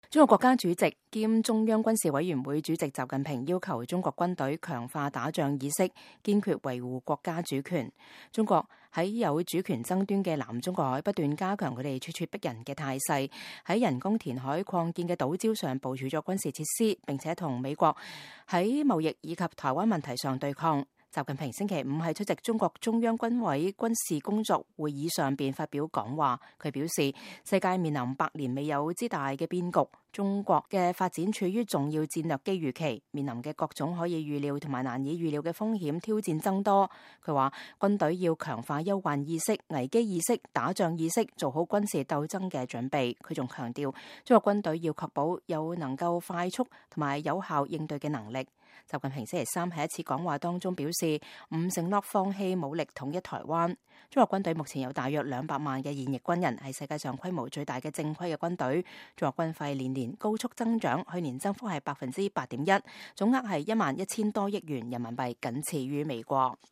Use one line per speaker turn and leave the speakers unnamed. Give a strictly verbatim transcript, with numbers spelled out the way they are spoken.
中國國家主席兼中央軍事委員會主席習近平要求中國軍隊強化打仗意識，堅決維護國家主權。中國喺有主權爭端嘅南中國海不斷加強佢哋處處逼人嘅態勢，喺人工填海擴建嘅島礁上部署咗軍事設施，並且同美國喺貿易以及台灣問題上對抗。習近平星期五喺出席中國中央軍委軍事工作會議上邊發表講話，佢表示世界面臨百年未有之大嘅變局，中國嘅發展處於重要戰略機遇期，面臨嘅各種可以預料同埋難以預料嘅風險挑戰增多。佢話軍隊要強化憂患意識、危機意識、打仗意識，做好軍事鬥爭嘅準備。佢仲強調中國軍隊要確保有能夠快速同埋有效應對嘅能力。習近平星期三喺一次講話當中表示，唔承諾放棄武力統一台灣。中國軍隊目前有大約兩百萬嘅現役軍人，係世界上規模最大嘅正規嘅軍隊。中國軍費年年高速增長，去年增幅係百分之八點一，總額係一萬一千多億元人民幣，僅次於美國。